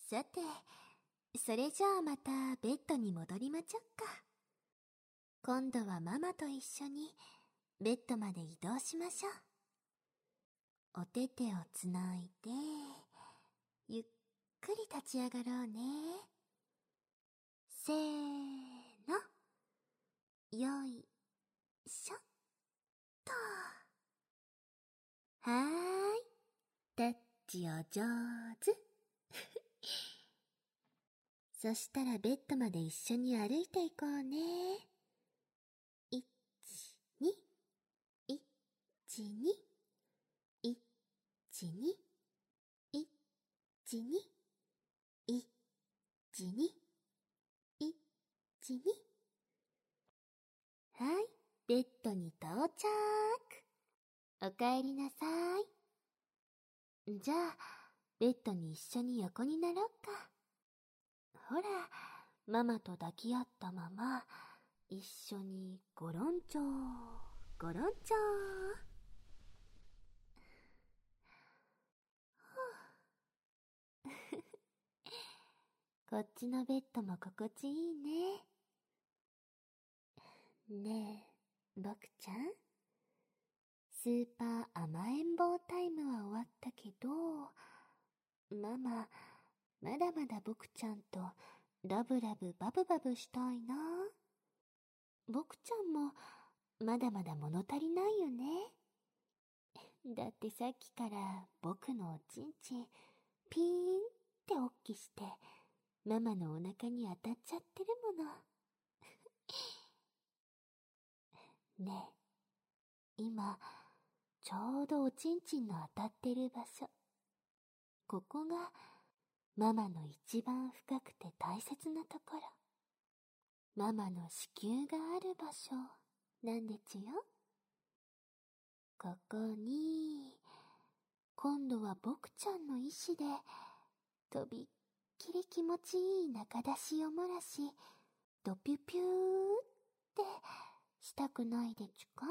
さて、それじゃあまたベッドに戻りまちょっか。今度はママと一緒にベッドまで移動しましょう。お手手をつないで、ゆっくり立ち上がろうね。せーの。よいしょっと。はーい。タッチお上手。そしたらベッドまで一緒に歩いていこうね。1、2、1、2、1、2、1、2、1、2、1、2。はい、ベッドに到着。おかえりなさい。じゃあ、ベッドに一緒に横になろうか。ほら、ママと抱き合ったまま、一緒にゴロンチョー、ゴロンチョー。こっちのベッドも心地いいね。ねえ、僕ちゃん。スーパー甘えん坊タイムは終わったけど、ママ、まだまだ僕ちゃんとラブラブバブバブしたいな。僕ちゃんもまだまだ物足りないよね。だってさっきから僕のおちんちんピーンっておっきしてママのお腹に当たっちゃってるもの。ねえ、今ちょうどおちんちんの当たってる場所、ここがママの一番深くて大切なところ、ママの子宮がある場所なんでちゅよ。ここに今度は僕ちゃんの意志でとびっきり気持ちいい中出しを漏らし、ドピュピューってしたくないでちゅか。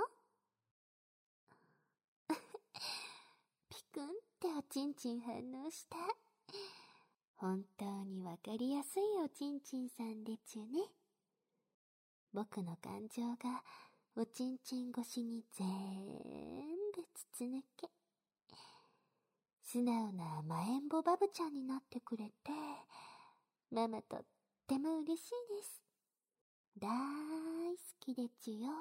ピクンっておちんちん反応した。本当にわかりやすいおちんちんさんでちゅね。僕の感情がおちんちん越しにぜーんぶ筒抜け。素直な甘えんぼバブちゃんになってくれて、ママとっても嬉しいです。だーい好きでちゅよ。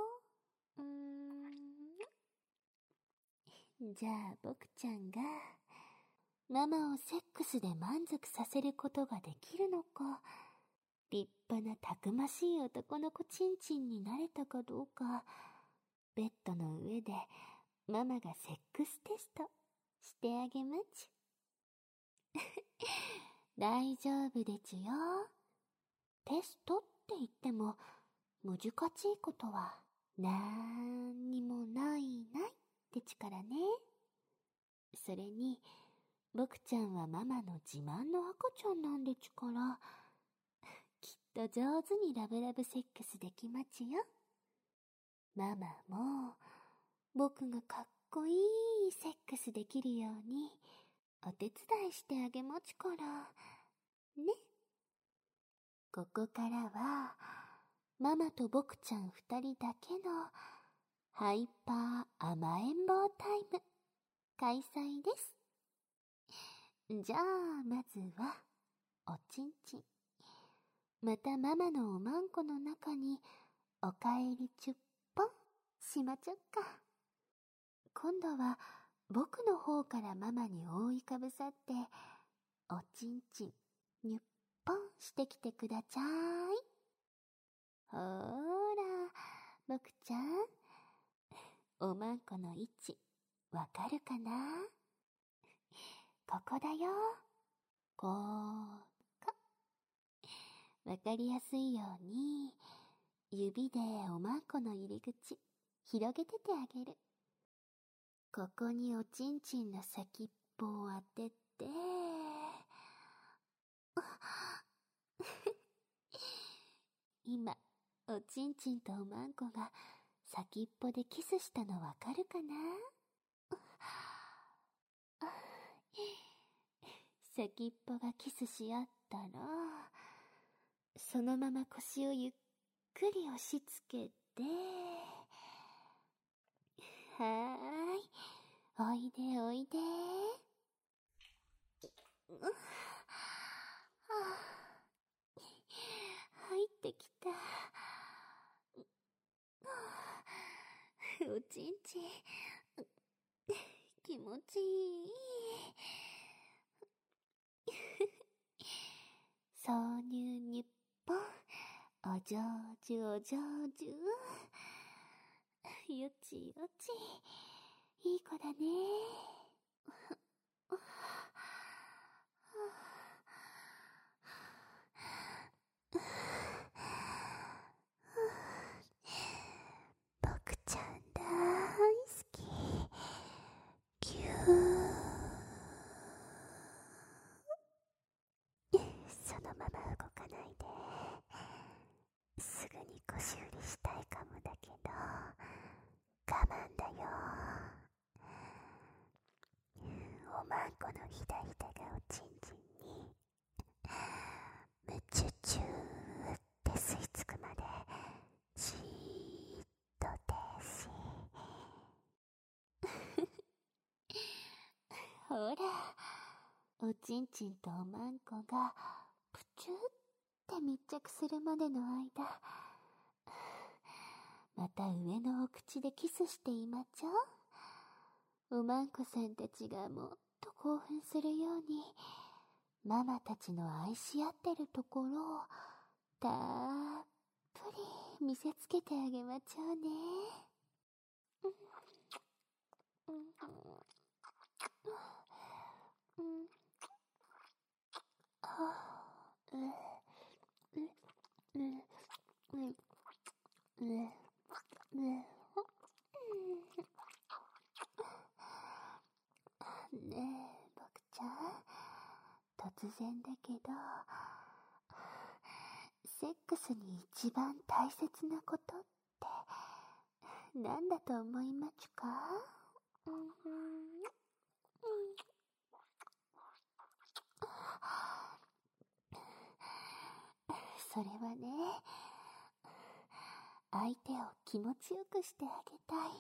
じゃあ僕ちゃんがママをセックスで満足させることができるのか、立派なたくましい男の子ちんちんになれたかどうか、ベッドの上でママがセックステストしてあげまちゅ。大丈夫でちゅよ。テストって言っても難しいことはなんにもないって力ね。それに僕ちゃんはママの自慢の赤ちゃんなんでちゅから、きっと上手にラブラブセックスできまちゅよ。ママも僕がかっこいいセックスできるようにお手伝いしてあげまちゅからね。ここからはママと僕ちゃん二人だけのハイパー甘えん坊タイム開催です。じゃあまずはおちんちん、またママのおまんこの中におかえりちゅっぽんしまちょっか。今度は僕の方からママに覆いかぶさっておちんちんにゅっぽんしてきてくだちゃい。ほーら僕ちゃん、おまんこの位置わかるかな。ここだよ。こわかりやすいように指でおまんこの入り口広げててあげる。ここにおちんちんの先っぽを当てて今おちんちんとおまんこが先っぽでキスしたのわかるかな。 先っぽがキスし合ったら、そのまま腰をゆっくり押しつけて、はーい、おいでおいで。はあ、入ってきた。おちんちん、気持ちいい。挿入にっぽん、お上手お上手。よちよち、いい子だね。僕ちゃん大好き。キュー。そのまま動かないで。すぐに腰振りしたいかもだけど、我慢だよ。おまんこのひだひだがおちんちんにむちゅちゅーって吸い付くまでじーっとですほら、おちんちんとおまんこがプチュって密着するまでの間、また上のお口でキスしていまちょ。おまんこさんたちがもっと興奮するように、ママたちの愛し合ってるところをたっぷり見せつけてあげまちょうね。ねえ、僕ちゃん、突然だけど、セックスに一番大切なことって何だと思いまちゅか？それはね、相手を気持ちよくしてあげたい。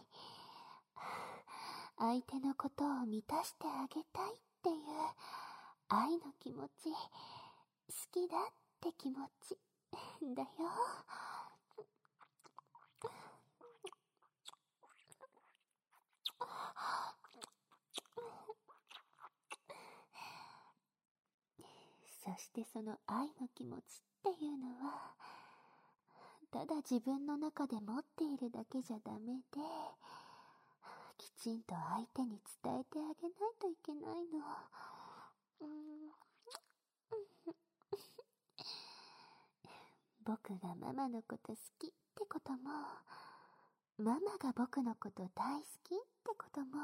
相手のことを満たしてあげたいっていう愛の気持ち、好きだって気持ちだよ。そしてその愛の気持ちっていうのは、ただ自分の中で持っているだけじゃダメで、きちんと相手に伝えてあげないといけないの。僕がママのこと好きってことも、ママが僕のこと大好きってことも、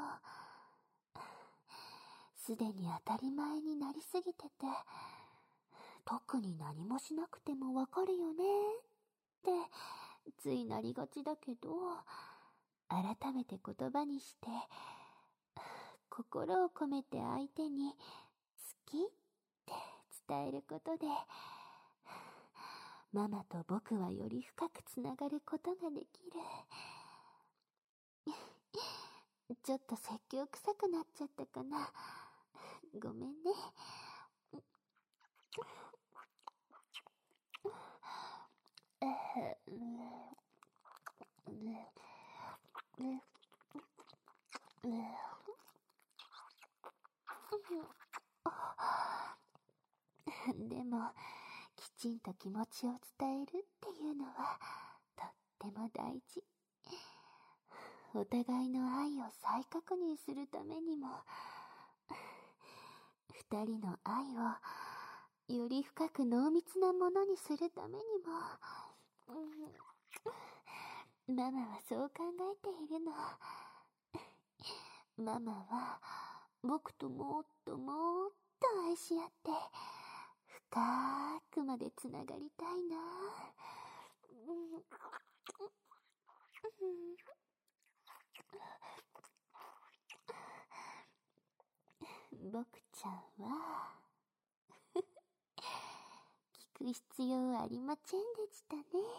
すでに当たり前になりすぎてて、特に何もしなくてもわかるよねってついなりがちだけど、改めて言葉にして心を込めて相手に好きって伝えることで、ママと僕はより深くつながることができる。ちょっと説教臭くなっちゃったかな。ごめんね。でも、きちんと気持ちを伝えるっていうのはとっても大事。お互いの愛を再確認するためにも、二人の愛をより深く濃密なものにするためにも、ママはそう考えているの。ママは僕ともっともっと愛し合って深くまでつながりたいな。僕ちゃんはく必要ありませんでしたね。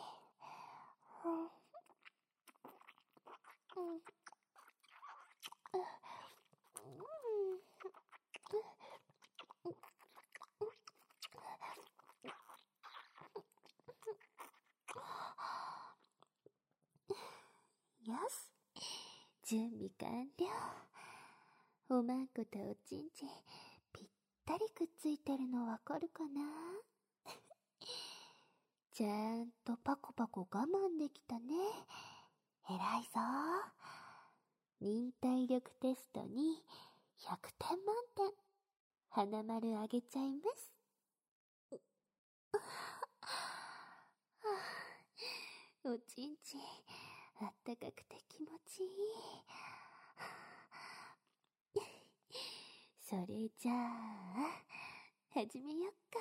よし、準備完了。おまんことおちんちんぴったりくっついてるのわかるかな？ちゃんとパコパコ我慢できたね。偉いぞ。忍耐力テストに100点満点。花丸あげちゃいます。おちんちんあったかくて気持ちいい。それじゃあ始めよっか。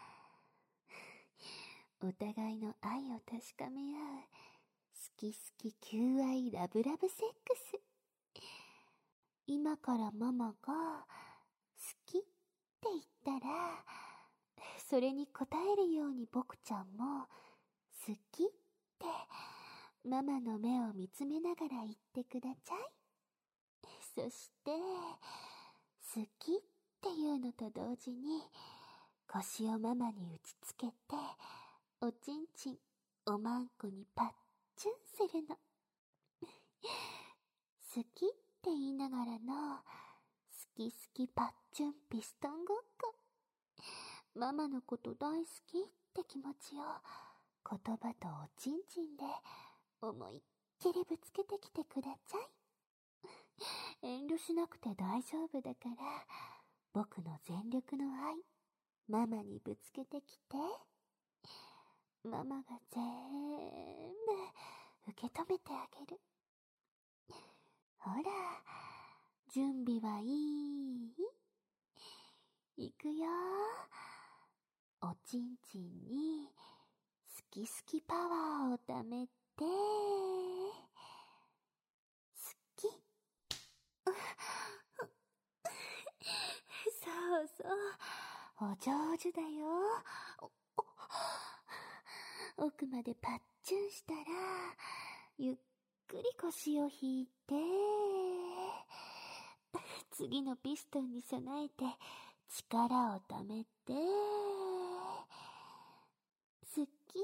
お互いの愛を確かめ合う好き好き求愛ラブラブセックス。今からママが好きって言ったら、それに応えるように僕ちゃんも好きってママの目を見つめながら言ってください。そして好きっていうのと同時に腰をママに打ちつけて、おちんちんおまんこにパッチュンするの。好きって言いながらの好き好きパッチュンピストンごっこ。ママのこと大好きって気持ちを言葉とおちんちんで思いっきりぶつけてきてください。遠慮しなくて大丈夫だから、僕の全力の愛ママにぶつけてきて。ママが全部受け止めてあげる。ほら、準備はいい？いくよ。おちんちんに好き好きパワーをためて、好き。そうそう、お上手だよ。奥までパッチュンしたら、ゆっくり腰を引いて、次のピストンに備えて力をためて、好き。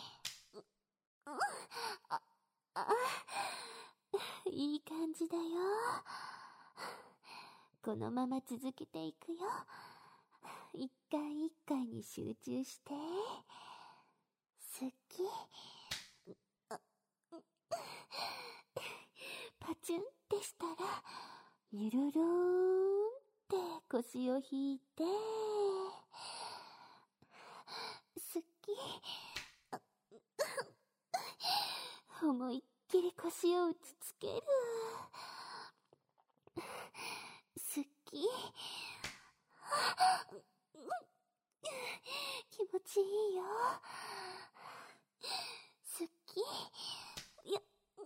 いい感じだよ。このまま続けていくよ。一回一回に集中して。好き。パチュンってしたら、ニュルルーンって腰を引いて、好き。思いっきり腰を打ちつける。好き。気持ちいいよ。好き。いや、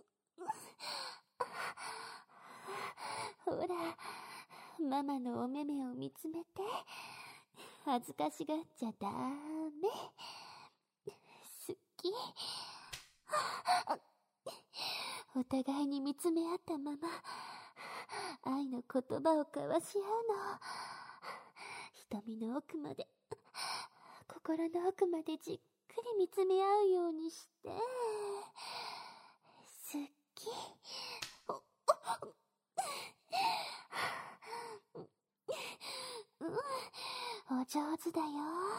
ほら、ママのお目目を見つめて。恥ずかしがっちゃダメ。好き。お互いに見つめ合ったまま愛の言葉を交わし合うの。瞳の奥まで、心の奥までじっくり見つめ合うようにして。好き。お上手だよ。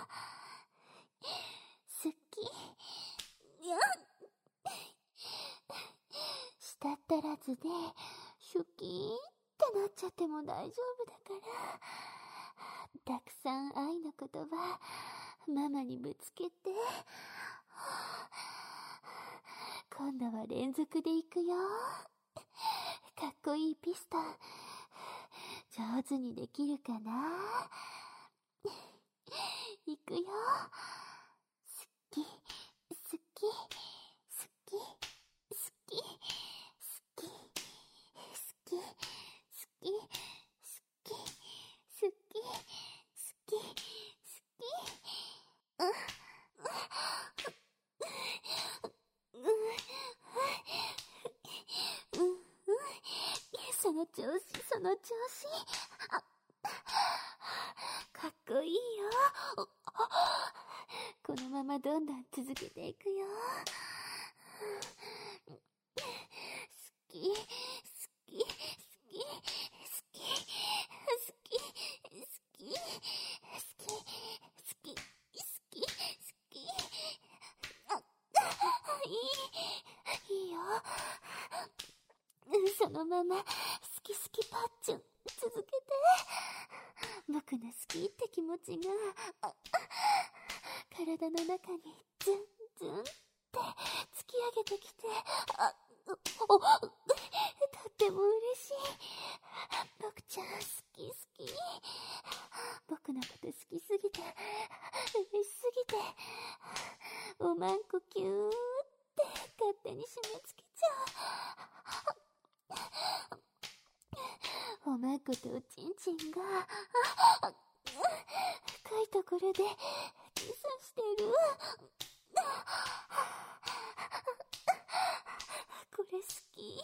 好き。いや、舌足らずでシュキーってなっちゃっても大丈夫だから、たくさん愛の言葉ママにぶつけて。今度は連続でいくよ。かっこいいピストン上手にできるかな。いくよ。好き、好き、好き、好き、好き、好き、好き、好き、好き、好き、好き。 その調子。かっこいいよ。このままどんどん続けていくよ。好き、好き、好き、好き、好き、好き、好き、好き、好き、好き。いいよ。そのまま好き好きパッチュン続けて。僕の好きって気持ちが体の中にズンズンって突き上げてきて、とっても嬉しい。僕ちゃん好き好き。僕のこと好きすぎて嬉しすぎて、おまんこキューって勝手に締め付けちゃう。おまんことおちんちんが深いところでキスしてる。これ好き。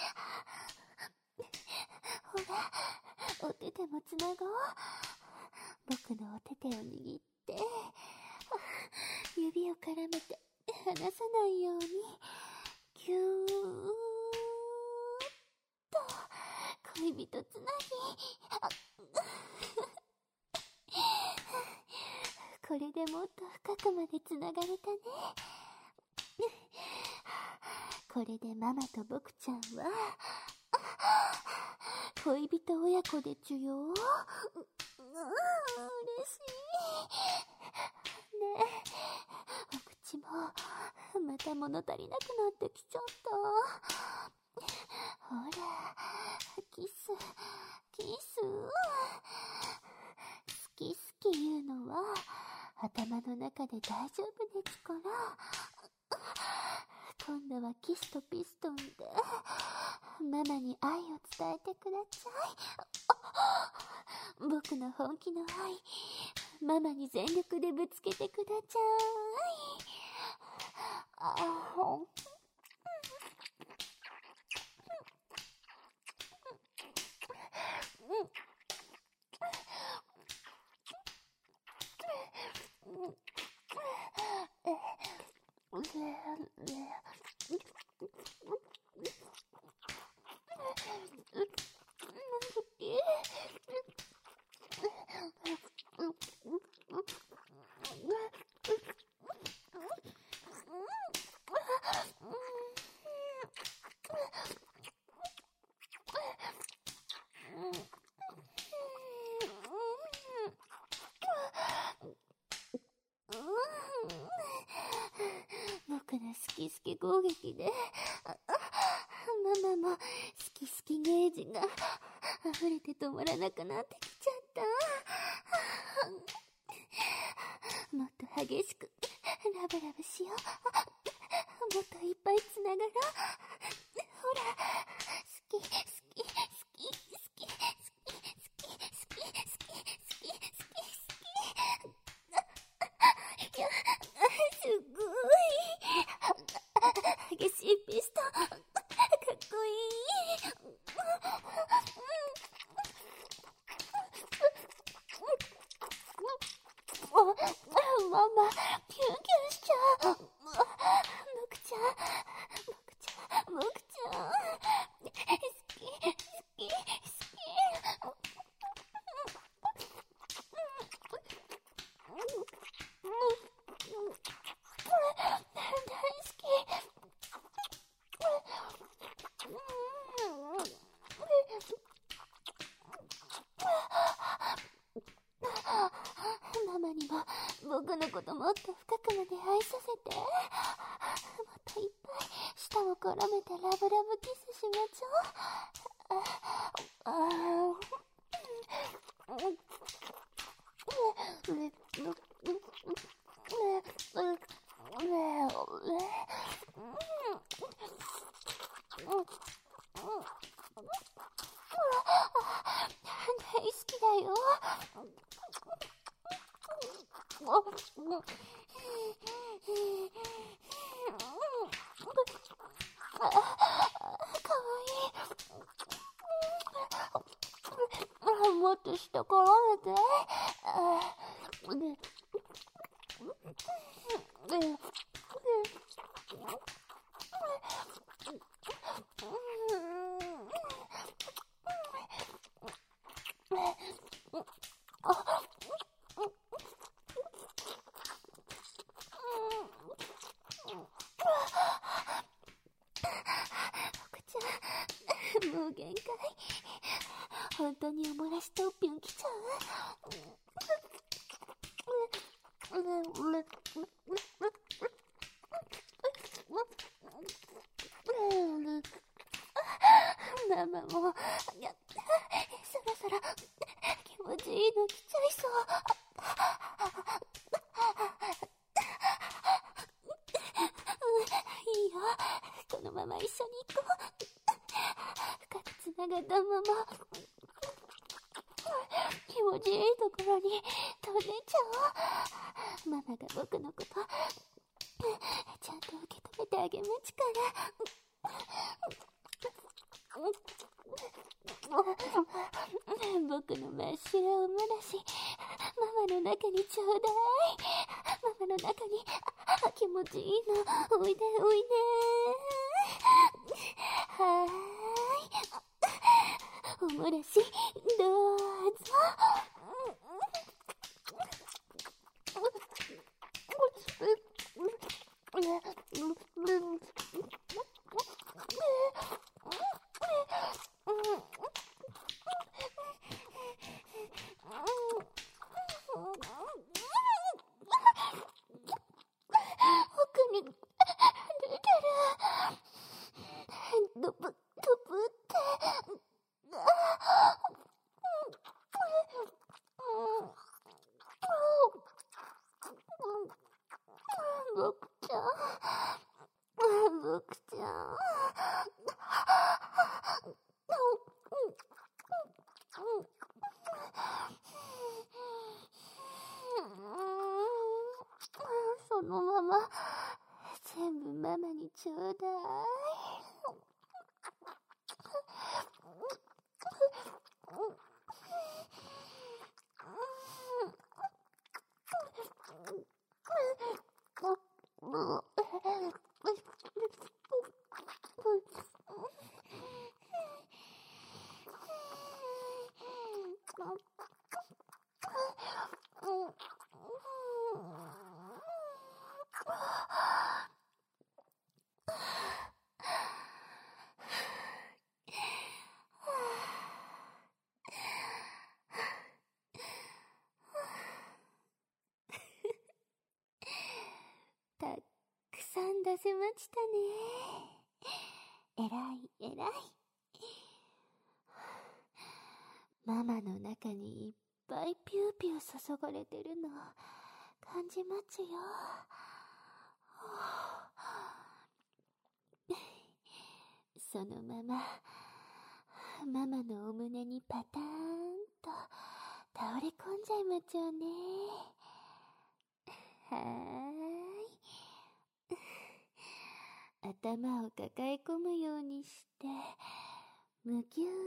ほら、お手手もつなごう。僕のお手手を握って指を絡めて離さないようにキューッと恋人つなぎ。これでもっと深くまでつながれたね。これでママと僕ちゃんは恋人親子でちゅよ。嬉しいねえ。お口もまた物足りなくなってきちゃった。ほら、キスキス。好き好き言うのは頭の中で大丈夫ですから。今度はキスとピストンでママに愛を伝えてください。僕の本気の愛、ママに全力でぶつけてください。僕の好き好き攻撃でママも好き好きゲージが溢れて止まらなくなってきちゃった。もっと激しくラブラブしよう。もっといっぱいつながろう。ほら、好き好き好き好き好き好き好き好き好き好き。いや、すごい激しいピストン、かっこいい。ママキュンキュンしちゃう。僕ちゃん僕ちゃん僕ちゃん好き好き好き。大好き。ママにも僕のこともっと深くまで愛させて。もっといっぱい舌を絡めてラブラブキスしましょう。大好きだよ。かわいい。 ところで、もう限界。本当にお漏らしとぴょん来ちゃう。ママもそろそろ気持ちいいの来ちゃいそう。いいよ、このまま一緒に行こう。深くつながったまま気持ちいいところに飛んでっちゃおう。ママが僕のことちゃんと受け止めてあげまちから。僕の真っ白おもらし、ママの中にちょうだい。ママの中に気持ちいいのおいでおいで。はーい、おもらしどうぞ。奥に出てる。ドブドブって僕ちゃん、僕ちゃん。そのまま全部ママにちょうだい。たくさん出せましたね。えらいえらい。ママの中にいっぱいピューピュー注がれてるの感じまちよ。そのままママのお胸にパターンと倒れ込んじゃいまちょうね。はーい。頭を抱え込むようにしてむぎゅー。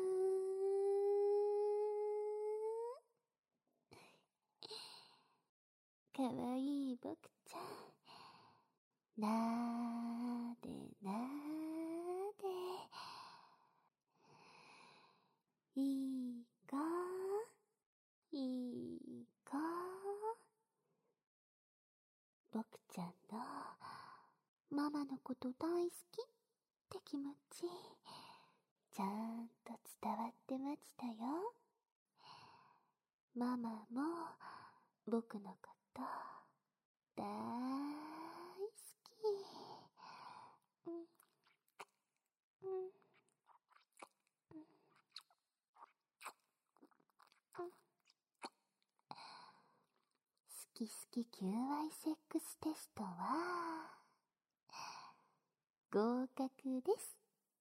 かわいい僕ちゃん、なーでなーで、いいかいいか。僕ちゃんのママのこと大好きって気持ちちゃんと伝わってましたよ。ママも僕のこと大好き。好き好き求愛セックステストは合格です。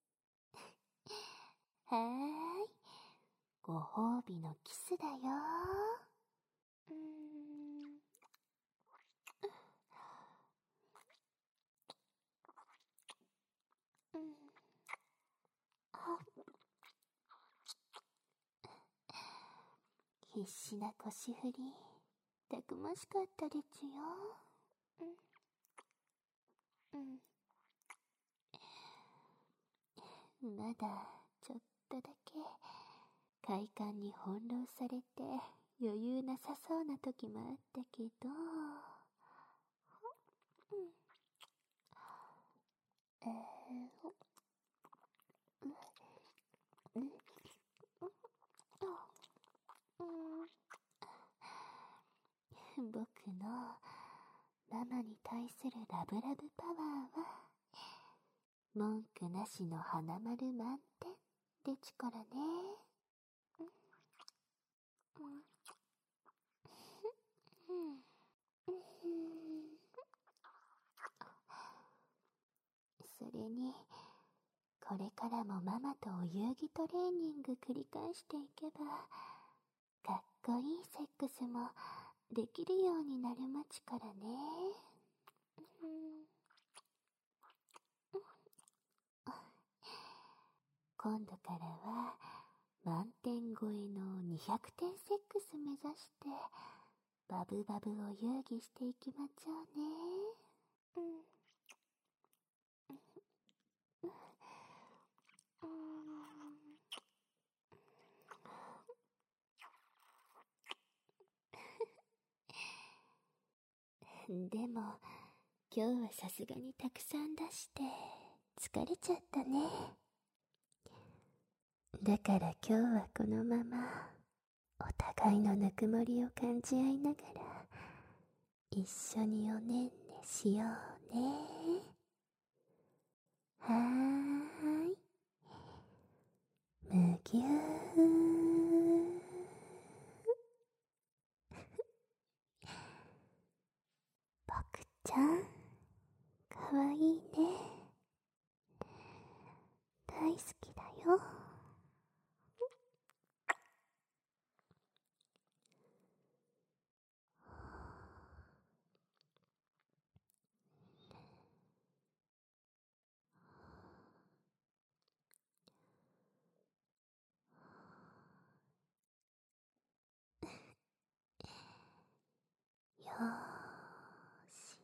はーい、ご褒美のキスだよ。 必死な腰振り、たくましかったですよ。まだちょっとだけ快感に翻弄されて余裕なさそうな時もあったけど、僕のママに対するラブラブパワーは文句なしの花丸満点でちからね。それにこれからもママとお遊戯トレーニング繰り返していけば、かっこいいセックスもできるようになるまちからね。今度からは満点超えの200点セックス目指してバブバブを遊戯していきまちょうね。でも今日はさすがにたくさん出して疲れちゃったね。だから今日はこのままお互いのぬくもりを感じ合いながら一緒におねんねしようね。はーい、むぎゅー。僕ちゃんかわいいね。大好きだよ。よーし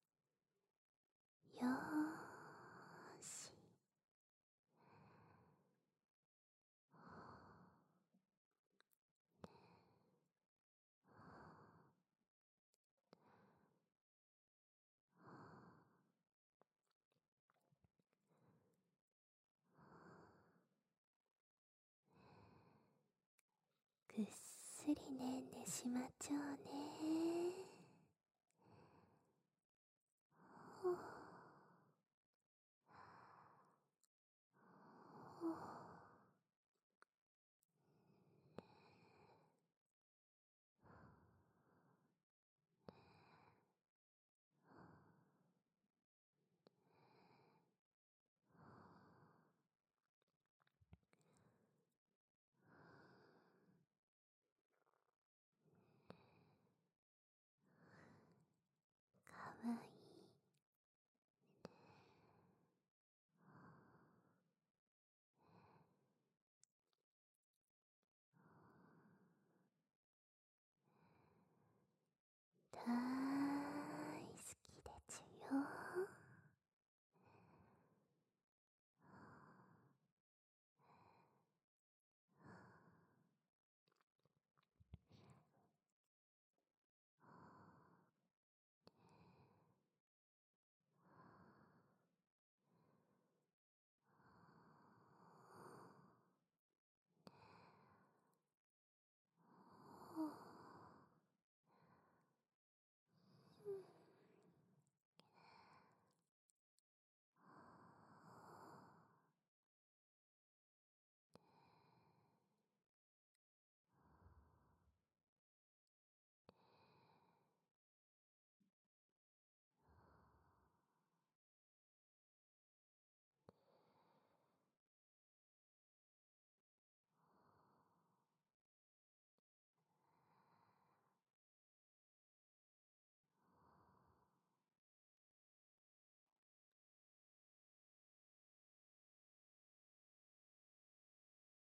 よーし。ぐっすりねんねしまちょうね。